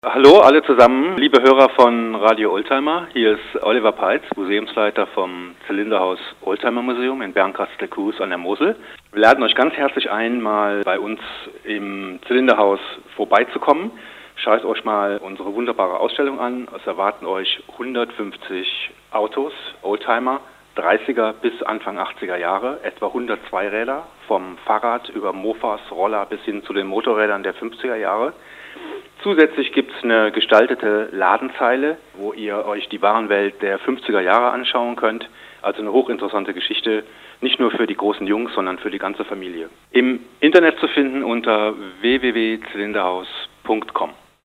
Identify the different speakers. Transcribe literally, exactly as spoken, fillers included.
Speaker 1: Hallo alle zusammen, liebe Hörer von Radio Oldtimer. Hier ist Oliver Peitz, Museumsleiter vom Zylinderhaus Oldtimer Museum in Bernkastel-Kues an der Mosel. Wir laden euch ganz herzlich ein, mal bei uns im Zylinderhaus vorbeizukommen. Schaut euch mal unsere wunderbare Ausstellung an. Es erwarten euch hundertfünfzig Autos, Oldtimer, dreißiger bis Anfang achtziger Jahre, etwa hundert Zweiräder, vom Fahrrad über Mofas, Roller bis hin zu den Motorrädern der fünfziger Jahre. Zusätzlich gibt es eine gestaltete Ladenzeile, wo ihr euch die Warenwelt der fünfziger Jahre anschauen könnt. Also eine hochinteressante Geschichte, nicht nur für die großen Jungs, sondern für die ganze Familie. Im Internet zu finden unter w w w punkt zylinderhaus punkt com.